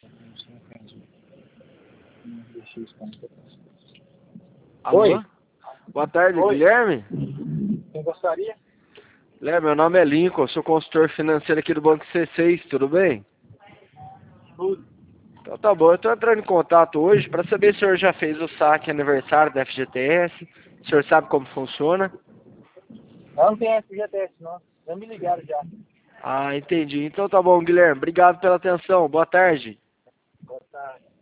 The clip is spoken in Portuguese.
Alô? Oi. Boa tarde, Oi. Guilherme. Quem gostaria? Guilherme, meu nome é Lincoln, sou consultor financeiro aqui do Banco C6, tudo bem? Tudo. Então tá bom, eu estou entrando em contato hoje para saber se o senhor já fez o saque aniversário da FGTS, o senhor sabe como funciona? Não tem FGTS, não. Já me ligaram já. Ah, entendi. Então tá bom, Guilherme, obrigado pela atenção, boa tarde. Boa tarde.